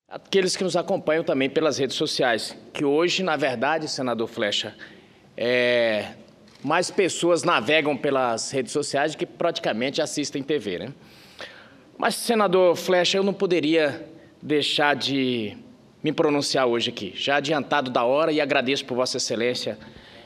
Aqueles que nos acompanham também pelas redes sociais, que hoje, na verdade, senador Flecha, mais pessoas navegam pelas redes sociais do que praticamente assistem TV, né? Mas, senador Flecha, eu não poderia deixar de me pronunciar hoje aqui, já adiantado da hora, e agradeço por Vossa Excelência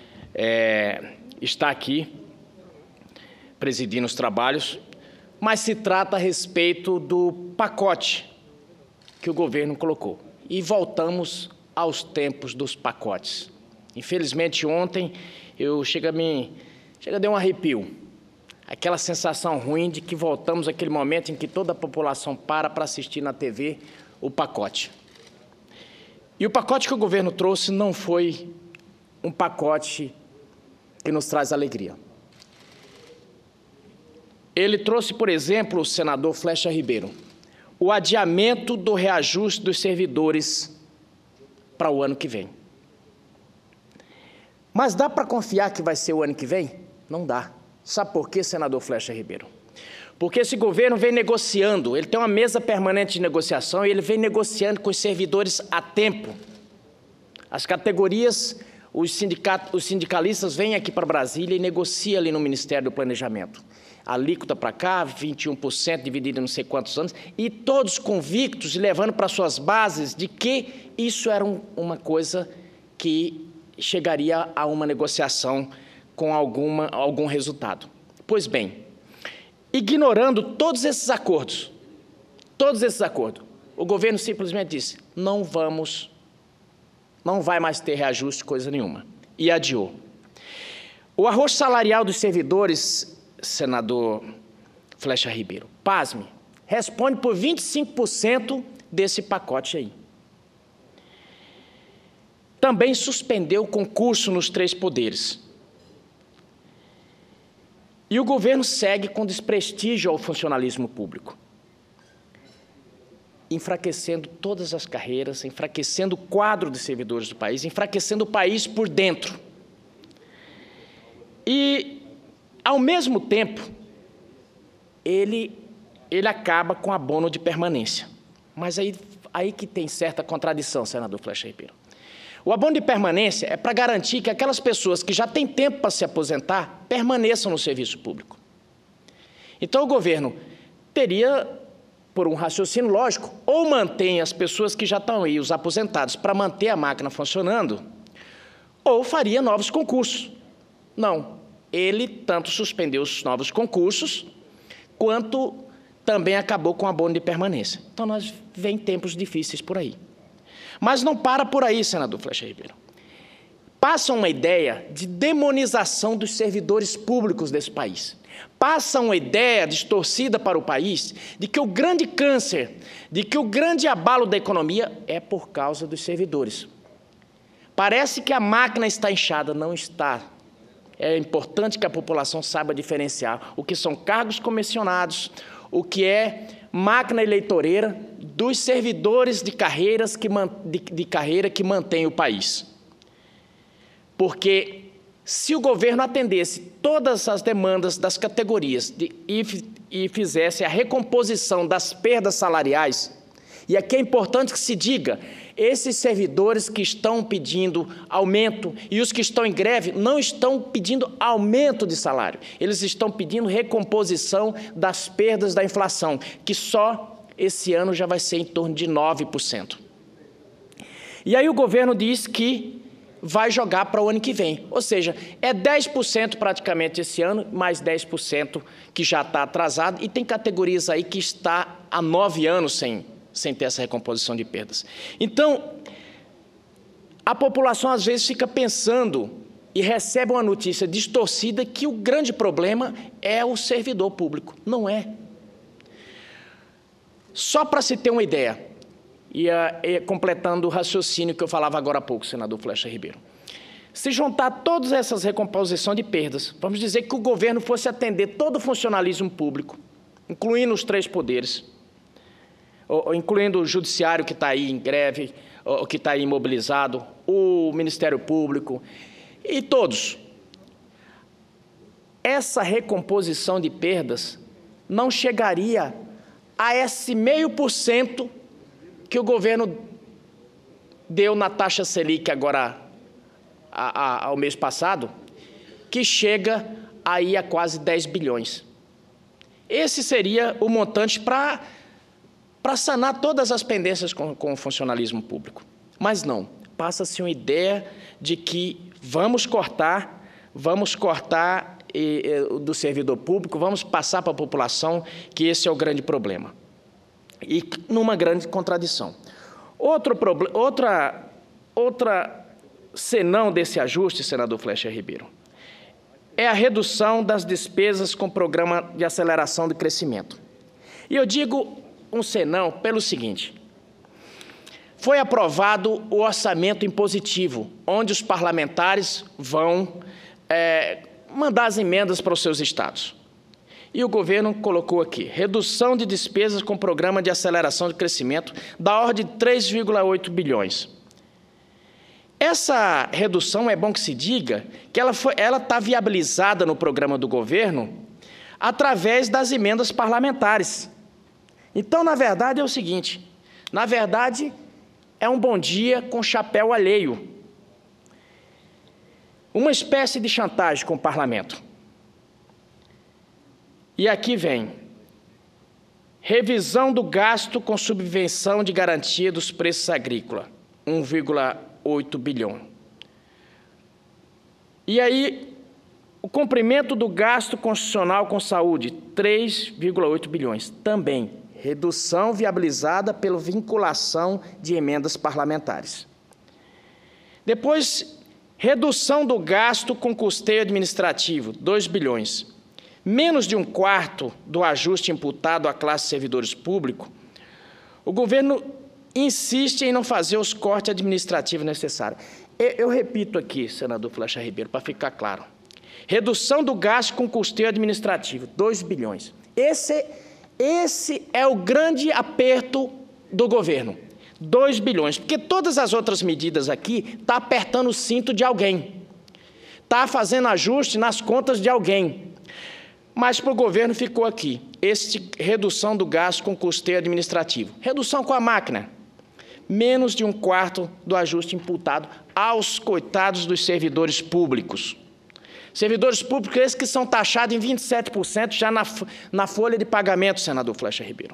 estar aqui, presidindo os trabalhos, mas se trata a respeito do pacote que o governo colocou. E voltamos aos tempos dos pacotes. Infelizmente, ontem, chega a dar um arrepio. Aquela sensação ruim de que voltamos àquele momento em que toda a população para assistir na TV o pacote. E o pacote que o governo trouxe não foi um pacote que nos traz alegria. Ele trouxe, por exemplo, o senador Flecha Ribeiro, o adiamento do reajuste dos servidores para o ano que vem. Mas dá para confiar que vai ser o ano que vem? Não dá. Sabe por quê, senador Flecha Ribeiro? Porque esse governo vem negociando, ele tem uma mesa permanente de negociação e ele vem negociando com os servidores há tempo. As categorias, os sindicalistas vêm aqui para Brasília e negociam ali no Ministério do Planejamento. A alíquota para cá, 21%, dividido em não sei quantos anos, e todos convictos e levando para suas bases de que isso era uma coisa que chegaria a uma negociação com algum resultado. Pois bem, ignorando todos esses acordos, o governo simplesmente disse, não vai mais ter reajuste, coisa nenhuma, e adiou. O arroz salarial dos servidores, senador Flecha Ribeiro, pasme, responde por 25% desse pacote aí. Também suspendeu o concurso nos 3 poderes. E o governo segue com desprestígio ao funcionalismo público, enfraquecendo todas as carreiras, enfraquecendo o quadro de servidores do país, enfraquecendo o país por dentro. E, ao mesmo tempo, ele acaba com abono de permanência. Mas aí que tem certa contradição, senador Flecha Ribeiro. O abono de permanência é para garantir que aquelas pessoas que já têm tempo para se aposentar permaneçam no serviço público. Então, o governo teria, por um raciocínio lógico, ou mantém as pessoas que já estão aí, os aposentados, para manter a máquina funcionando, ou faria novos concursos. Não, ele tanto suspendeu os novos concursos, quanto também acabou com o abono de permanência. Então, nós vem tempos difíceis por aí. Mas não para por aí, senador Flecha Ribeiro. Passa uma ideia de demonização dos servidores públicos desse país. Passa uma ideia distorcida para o país de que o grande câncer, de que o grande abalo da economia é por causa dos servidores. Parece que a máquina está inchada, não está. É importante que a população saiba diferenciar o que são cargos comissionados, o que é máquina eleitoreira dos servidores de carreira que mantém o país. Porque se o governo atendesse todas as demandas das categorias e fizesse a recomposição das perdas salariais, e aqui é importante que se diga, esses servidores que estão pedindo aumento e os que estão em greve não estão pedindo aumento de salário, eles estão pedindo recomposição das perdas da inflação, que só esse ano já vai ser em torno de 9%. E aí o governo diz que vai jogar para o ano que vem, ou seja, é 10% praticamente esse ano, mais 10% que já está atrasado, e tem categorias aí que está há 9 anos sem ter essa recomposição de perdas. Então, a população às vezes fica pensando e recebe uma notícia distorcida que o grande problema é o servidor público. Não é. Só para se ter uma ideia, e completando o raciocínio que eu falava agora há pouco, senador Flecha Ribeiro, se juntar todas essas recomposições de perdas, vamos dizer que o governo fosse atender todo o funcionalismo público, incluindo os 3 poderes, incluindo o judiciário que está aí em greve, que está aí imobilizado, o Ministério Público e todos. Essa recomposição de perdas não chegaria a esse 0,5% que o governo deu na taxa Selic agora, ao mês passado, que chega aí a quase 10 bilhões. Esse seria o montante para sanar todas as pendências com o funcionalismo público. Mas não, passa-se uma ideia de que vamos cortar do servidor público, vamos passar para a população que esse é o grande problema. E numa grande contradição. Outra senão desse ajuste, senador Flecha Ribeiro, é a redução das despesas com o programa de aceleração de crescimento. E eu digo um senão pelo seguinte: foi aprovado o orçamento impositivo, onde os parlamentares vão mandar as emendas para os seus estados. E o governo colocou aqui, redução de despesas com programa de aceleração de crescimento da ordem de 3,8 bilhões. Essa redução, é bom que se diga, que ela está viabilizada no programa do governo através das emendas parlamentares. Então, na verdade, é o seguinte, na verdade, é um bom dia com chapéu alheio. Uma espécie de chantagem com o parlamento. E aqui vem, revisão do gasto com subvenção de garantia dos preços agrícolas, 1,8 bilhão. E aí, o comprimento do gasto constitucional com saúde, 3,8 bilhões, também, redução viabilizada pela vinculação de emendas parlamentares. Depois, redução do gasto com custeio administrativo, 2 bilhões. Menos de um quarto do ajuste imputado à classe de servidores públicos, o governo insiste em não fazer os cortes administrativos necessários. Eu repito aqui, senador Flecha Ribeiro, para ficar claro. Redução do gasto com custeio administrativo, 2 bilhões. Esse é o grande aperto do governo, 2 bilhões, porque todas as outras medidas aqui estão apertando o cinto de alguém, está fazendo ajuste nas contas de alguém. Mas para o governo ficou aqui, redução do gasto com custeio administrativo. Redução com a máquina, menos de um quarto do ajuste imputado aos coitados dos servidores públicos. Servidores públicos esses que são taxados em 27% já na folha de pagamento, senador Flecha Ribeiro.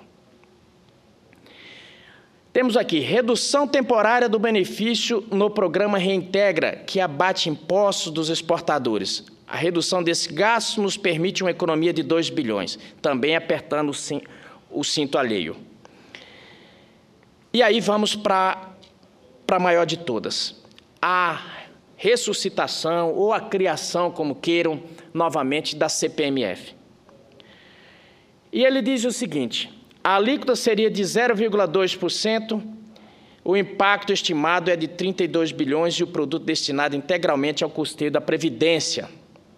Temos aqui, redução temporária do benefício no programa Reintegra, que abate impostos dos exportadores. A redução desse gasto nos permite uma economia de 2 bilhões, também apertando o cinto alheio. E aí vamos para a maior de todas, a ressuscitação ou a criação, como queiram, novamente, da CPMF. E ele diz o seguinte, a alíquota seria de 0,2%, o impacto estimado é de 32 bilhões e o produto destinado integralmente ao custeio da Previdência.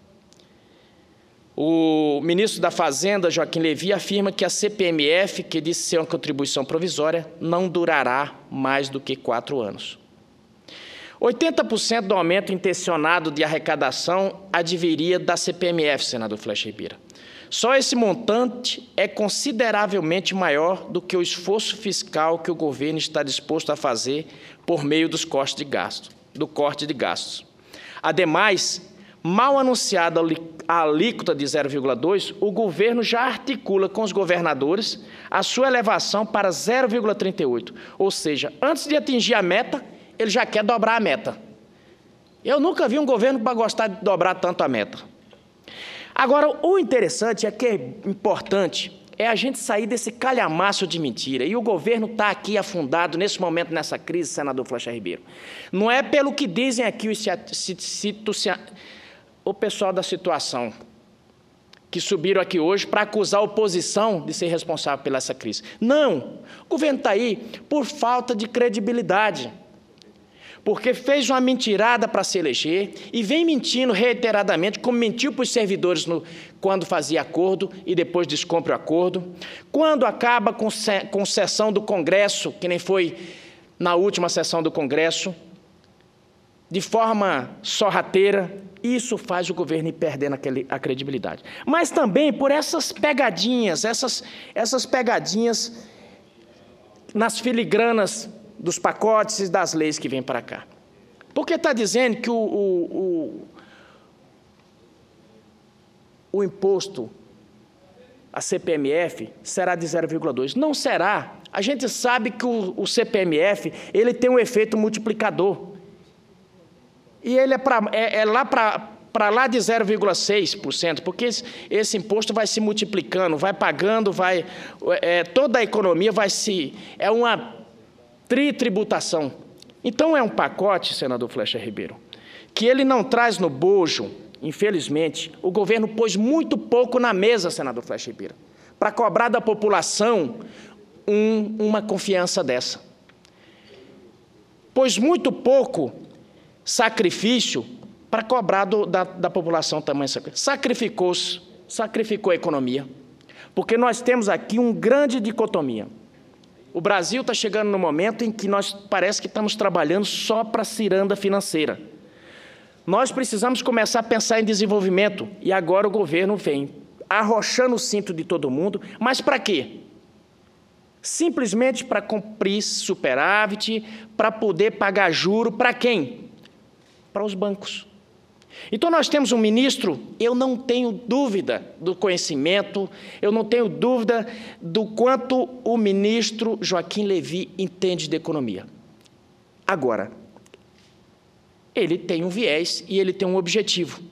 O ministro da Fazenda, Joaquim Levy, afirma que a CPMF, que disse ser uma contribuição provisória, não durará mais do que 4 anos. 80% do aumento intencionado de arrecadação adviria da CPMF, senador Flecha Ribeiro. Só esse montante é consideravelmente maior do que o esforço fiscal que o governo está disposto a fazer por meio dos cortes de gasto, do corte de gastos. Ademais, mal anunciada a alíquota de 0,2%, o governo já articula com os governadores a sua elevação para 0,38%. Ou seja, antes de atingir a meta, ele já quer dobrar a meta. Eu nunca vi um governo para gostar de dobrar tanto a meta. Agora, o interessante é que é importante é a gente sair desse calhamaço de mentira. E o governo está aqui afundado, nesse momento, nessa crise, senador Flecha Ribeiro. Não é pelo que dizem aqui o pessoal da situação, que subiram aqui hoje para acusar a oposição de ser responsável pela essa crise. Não, o governo está aí por falta de credibilidade, porque fez uma mentirada para se eleger e vem mentindo reiteradamente, como mentiu para os servidores quando fazia acordo e depois descumpre o acordo, quando acaba com sessão do Congresso, que nem foi na última sessão do Congresso, de forma sorrateira. Isso faz o governo ir perdendo a credibilidade. Mas também por essas pegadinhas, essas pegadinhas nas filigranas dos pacotes e das leis que vêm para cá. Porque está dizendo que o imposto, a CPMF, será de 0,2. Não será. A gente sabe que o CPMF ele tem um efeito multiplicador. E ele é lá para lá de 0,6%, porque esse imposto vai se multiplicando, vai pagando, toda a economia vai se... É uma tritributação. Então, é um pacote, senador Flecha Ribeiro, que ele não traz no bojo, infelizmente, o governo pôs muito pouco na mesa, senador Flecha Ribeiro, para cobrar da população uma confiança dessa. Pôs muito pouco sacrifício para cobrar da população tamanho sacrifício. Sacrificou a economia, porque nós temos aqui uma grande dicotomia. O Brasil está chegando no momento em que nós parece que estamos trabalhando só para a ciranda financeira. Nós precisamos começar a pensar em desenvolvimento, e agora o governo vem arrochando o cinto de todo mundo, mas para quê? Simplesmente para cumprir superávit, para poder pagar juro, para quem? Para os bancos. Então, nós temos um ministro, eu não tenho dúvida do conhecimento, eu não tenho dúvida do quanto o ministro Joaquim Levy entende de economia. Agora, ele tem um viés e ele tem um objetivo.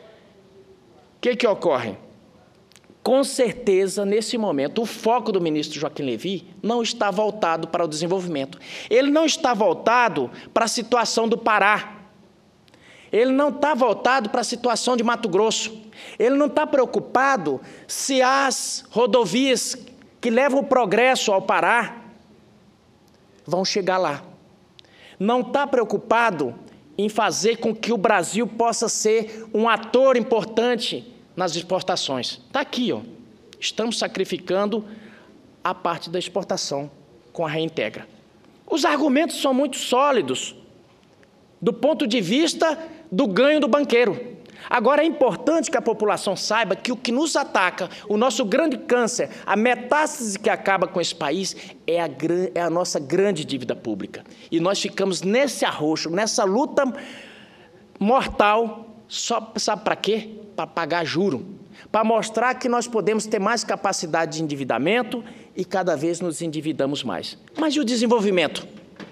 O que ocorre? Com certeza, nesse momento, o foco do ministro Joaquim Levy não está voltado para o desenvolvimento. Ele não está voltado para a situação do Pará. Ele não está voltado para a situação de Mato Grosso. Ele não está preocupado se as rodovias que levam o progresso ao Pará vão chegar lá. Não está preocupado em fazer com que o Brasil possa ser um ator importante nas exportações. Está aqui, ó. Estamos sacrificando a parte da exportação com a Reintegra. Os argumentos são muito sólidos do ponto de vista do ganho do banqueiro. Agora, é importante que a população saiba que o que nos ataca, o nosso grande câncer, a metástase que acaba com esse país, é a nossa grande dívida pública. E nós ficamos nesse arroxo, nessa luta mortal, sabe para quê? Para pagar juro, para mostrar que nós podemos ter mais capacidade de endividamento e cada vez nos endividamos mais. Mas e o desenvolvimento?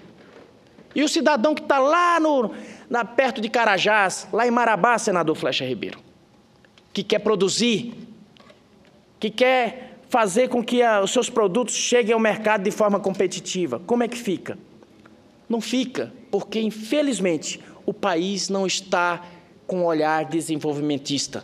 E o cidadão que está lá perto de Carajás, lá em Marabá, senador Flecha Ribeiro, que quer produzir, que quer fazer com que os seus produtos cheguem ao mercado de forma competitiva, como é que fica? Não fica, porque, infelizmente, o país não está com um olhar desenvolvimentista.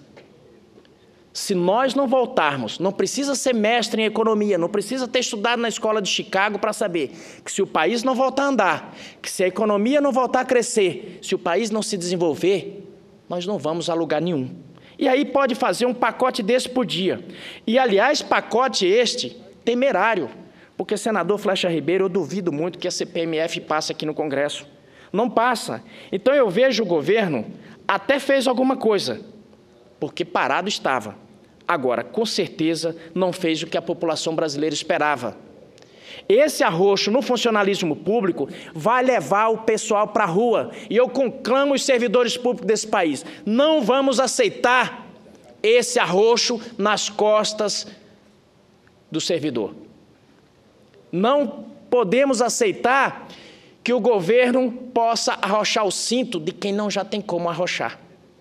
Se nós não voltarmos, não precisa ser mestre em economia, não precisa ter estudado na escola de Chicago para saber que se o país não voltar a andar, que se a economia não voltar a crescer, se o país não se desenvolver, nós não vamos a lugar nenhum. E aí pode fazer um pacote desse por dia. E, aliás, pacote este temerário, porque, senador Flecha Ribeiro, eu duvido muito que a CPMF passe aqui no Congresso. Não passa. Então, eu vejo o governo até fez alguma coisa, porque parado estava. Agora, com certeza, não fez o que a população brasileira esperava. Esse arroxo no funcionalismo público vai levar o pessoal para a rua. E eu conclamo os servidores públicos desse país. Não vamos aceitar esse arroxo nas costas do servidor. Não podemos aceitar que o governo possa arrochar o cinto de quem não já tem como arrochar.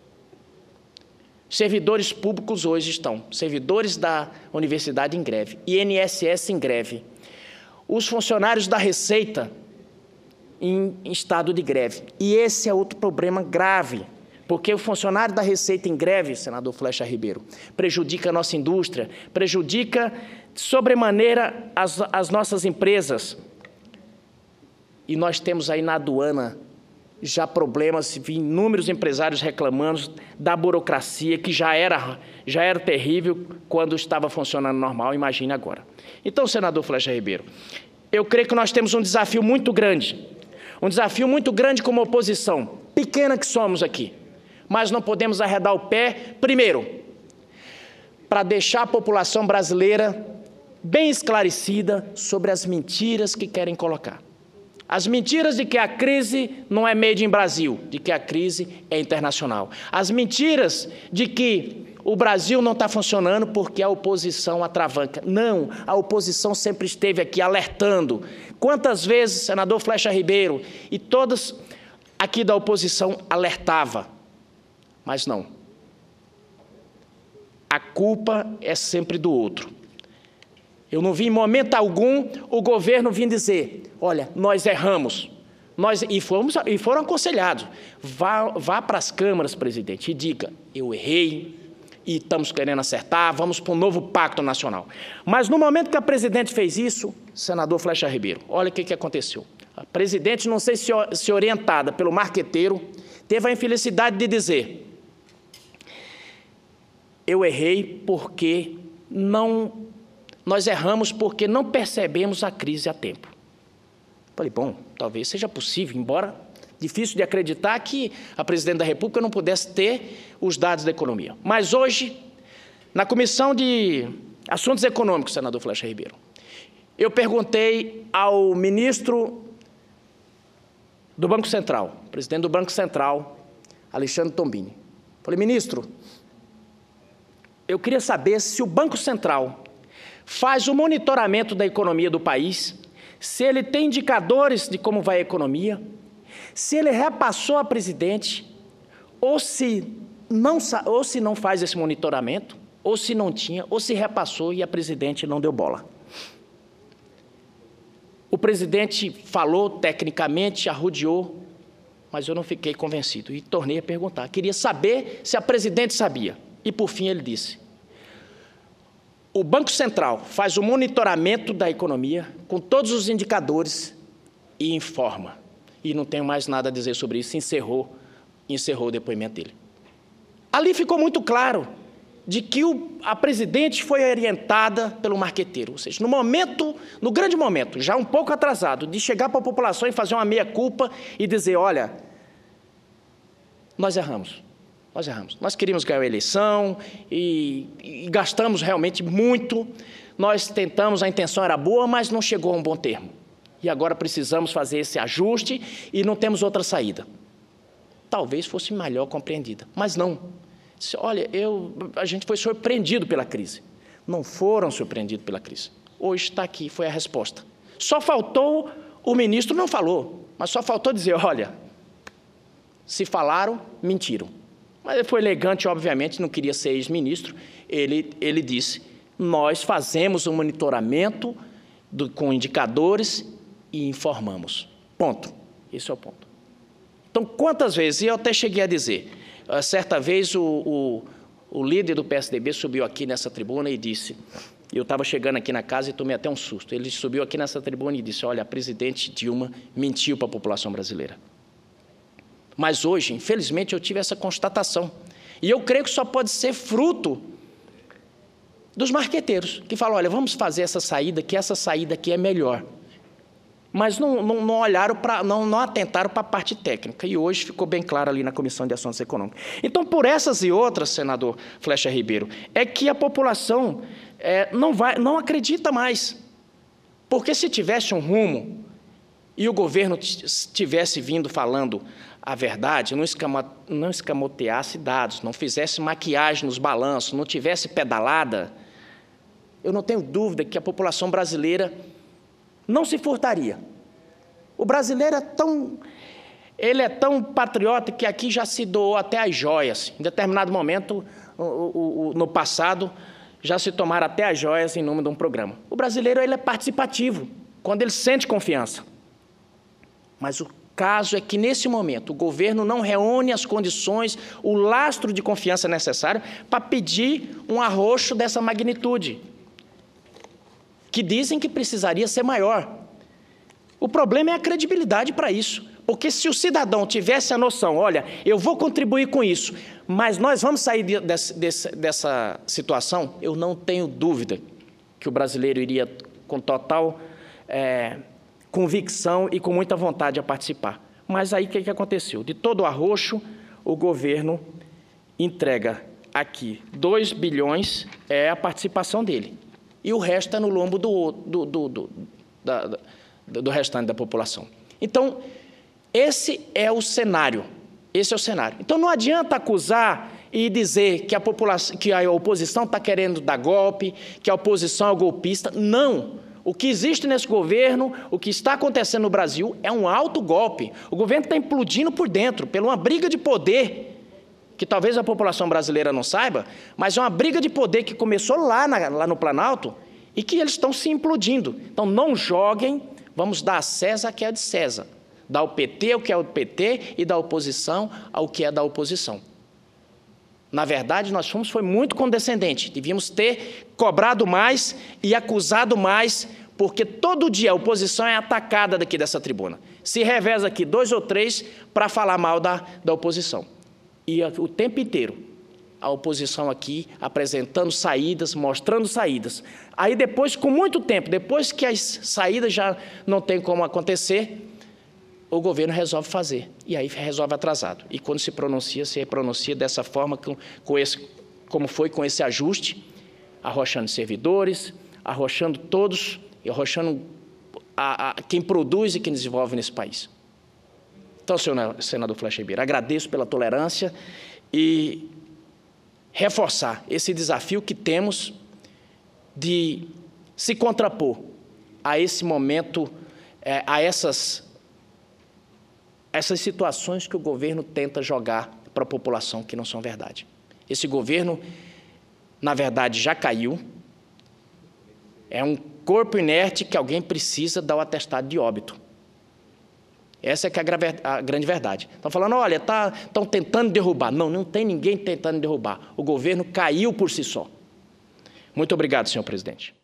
Servidores públicos hoje estão, servidores da universidade em greve, INSS em greve, os funcionários da Receita em estado de greve. E esse é outro problema grave, porque o funcionário da Receita em greve, senador Flecha Ribeiro, prejudica a nossa indústria, prejudica sobremaneira as nossas empresas. E nós temos aí na aduana já problemas, inúmeros empresários reclamando da burocracia, que já era terrível quando estava funcionando normal, imagine agora. Então, senador Flecha Ribeiro, eu creio que nós temos um desafio muito grande como oposição, pequena que somos aqui, mas não podemos arredar o pé, primeiro, para deixar a população brasileira bem esclarecida sobre as mentiras que querem colocar. As mentiras de que a crise não é made in Brasil, de que a crise é internacional. As mentiras de que o Brasil não está funcionando porque a oposição atravanca. Não, a oposição sempre esteve aqui alertando. Quantas vezes, senador Flecha Ribeiro e todos aqui da oposição alertava, mas não. A culpa é sempre do outro. Eu não vi em momento algum o governo vir dizer, olha, nós erramos. E foram aconselhados. Vá para as câmaras, presidente, e diga, eu errei e estamos querendo acertar, vamos para um novo pacto nacional. Mas no momento que a presidente fez isso, senador Flecha Ribeiro, olha o que aconteceu. A presidente, não sei se orientada pelo marqueteiro, teve a infelicidade de dizer, eu errei porque nós erramos porque não percebemos a crise a tempo. Falei, bom, talvez seja possível, embora difícil de acreditar que a presidente da República não pudesse ter os dados da economia. Mas hoje, na Comissão de Assuntos Econômicos, senador Flecha Ribeiro, eu perguntei ao ministro do Banco Central, presidente do Banco Central, Alexandre Tombini. Falei, ministro, eu queria saber se o Banco Central faz o monitoramento da economia do país, se ele tem indicadores de como vai a economia, se ele repassou a presidente, ou se não faz esse monitoramento, ou se não tinha, ou se repassou e a presidente não deu bola. O presidente falou tecnicamente, arrodeou, mas eu não fiquei convencido e tornei a perguntar. Queria saber se a presidente sabia. E, por fim, ele disse, o Banco Central faz o monitoramento da economia com todos os indicadores e informa. E não tenho mais nada a dizer sobre isso, encerrou o depoimento dele. Ali ficou muito claro de que a presidente foi orientada pelo marqueteiro, ou seja, no grande momento, já um pouco atrasado, de chegar para a população e fazer uma meia-culpa e dizer, olha, nós erramos. Nós queríamos ganhar a eleição e gastamos realmente muito, nós tentamos, a intenção era boa, mas não chegou a um bom termo. E agora precisamos fazer esse ajuste e não temos outra saída. Talvez fosse melhor compreendida, mas não. Olha, a gente foi surpreendido pela crise. Não foram surpreendidos pela crise. Hoje está aqui, foi a resposta. Só faltou, o ministro não falou, mas só faltou dizer, olha, se falaram, mentiram. Mas ele foi elegante, obviamente, não queria ser ex-ministro. Ele disse, nós fazemos um monitoramento com indicadores e informamos. Ponto. Esse é o ponto. Então, quantas vezes, e eu até cheguei a dizer, certa vez o líder do PSDB subiu aqui nessa tribuna e disse, eu estava chegando aqui na casa e tomei até um susto, ele subiu aqui nessa tribuna e disse, olha, a presidente Dilma mentiu para a população brasileira. Mas hoje, infelizmente, eu tive essa constatação. E eu creio que só pode ser fruto dos marqueteiros, que falam, olha, vamos fazer essa saída, que essa saída aqui é melhor. Mas não olharam não atentaram para a parte técnica. E hoje ficou bem claro ali na Comissão de Assuntos Econômicos. Então, por essas e outras, senador Flecha Ribeiro, é que a população não acredita mais. Porque se tivesse um rumo e o governo tivesse vindo falando a verdade, não escamoteasse dados, não fizesse maquiagem nos balanços, não tivesse pedalada, eu não tenho dúvida que a população brasileira não se furtaria. O brasileiro é tão patriota que aqui já se doou até as joias. Em determinado momento, no passado, já se tomaram até as joias em nome de um programa. O brasileiro ele é participativo, quando ele sente confiança. Mas o caso é que, nesse momento, o governo não reúne as condições, o lastro de confiança necessário para pedir um arroxo dessa magnitude, que dizem que precisaria ser maior. O problema é a credibilidade para isso, porque se o cidadão tivesse a noção, olha, eu vou contribuir com isso, mas nós vamos sair dessa situação, eu não tenho dúvida que o brasileiro iria com total convicção e com muita vontade a participar. Mas aí o que aconteceu? De todo o arroxo, o governo entrega aqui 2 bilhões, é a participação dele. e o resto é no lombo do restante da população. Então, esse é o cenário. Esse é o cenário. Então, não adianta acusar e dizer que a oposição está querendo dar golpe, que a oposição é golpista. Não. O que existe nesse governo, o que está acontecendo no Brasil, é um alto golpe. O governo está implodindo por dentro, por uma briga de poder, que talvez a população brasileira não saiba, mas é uma briga de poder que começou lá no Planalto e que eles estão se implodindo. Então, não joguem, vamos dar a César o que é de César. Dar ao PT o que é do PT e da oposição ao que é da oposição. Na verdade, nós foi muito condescendente. Devíamos ter cobrado mais e acusado mais, porque todo dia a oposição é atacada daqui dessa tribuna. Se reveza aqui 2 ou 3 para falar mal da oposição. E o tempo inteiro, a oposição aqui apresentando saídas, mostrando saídas. Aí depois, com muito tempo, depois que as saídas já não tem como acontecer, o governo resolve fazer, e aí resolve atrasado. E quando se pronuncia dessa forma, como foi com esse ajuste, arrochando servidores, arrochando todos, e arrochando quem produz e quem desenvolve nesse país. Então, senador Flecha Ribeiro, agradeço pela tolerância e reforçar esse desafio que temos de se contrapor a esse momento, a essas situações que o governo tenta jogar para a população que não são verdade. Esse governo, na verdade, já caiu, é um corpo inerte que alguém precisa dar o atestado de óbito. Essa é que é a grande verdade. Estão falando, olha, estão tentando derrubar. Não, não tem ninguém tentando derrubar. O governo caiu por si só. Muito obrigado, senhor presidente.